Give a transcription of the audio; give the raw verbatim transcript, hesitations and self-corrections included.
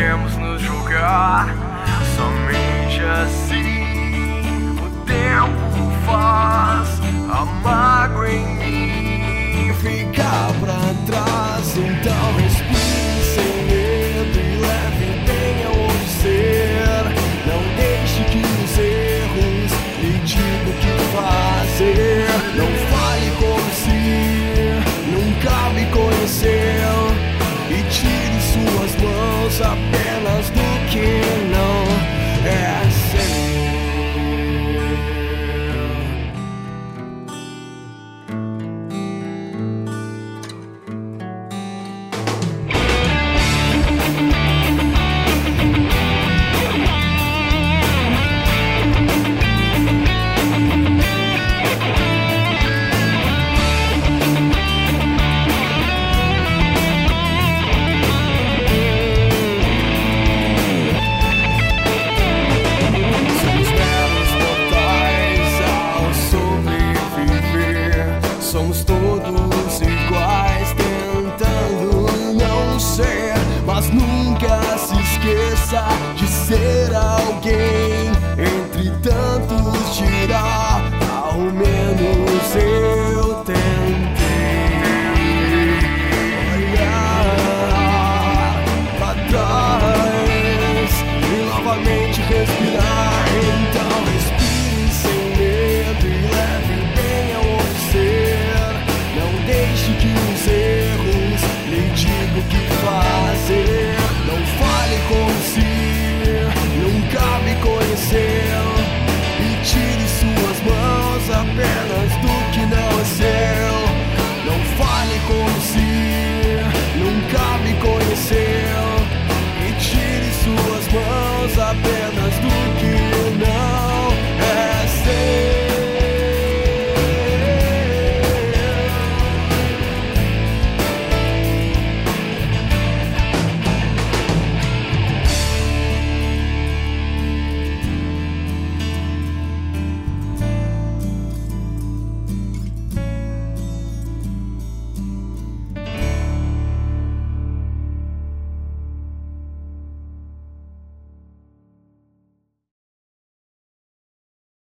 podemos nos julgar. Somente assim o tempo faz a mágoa em mim ficar pra trás. Então respire sem medo e leve bem aonde ser. Não deixe que os erros lhe digam o que fazer. Não fale como se nunca me conheceu e tire suas mãos apenas do que não é seu. Somos todos iguais, tentando não ser, mas nunca se esqueça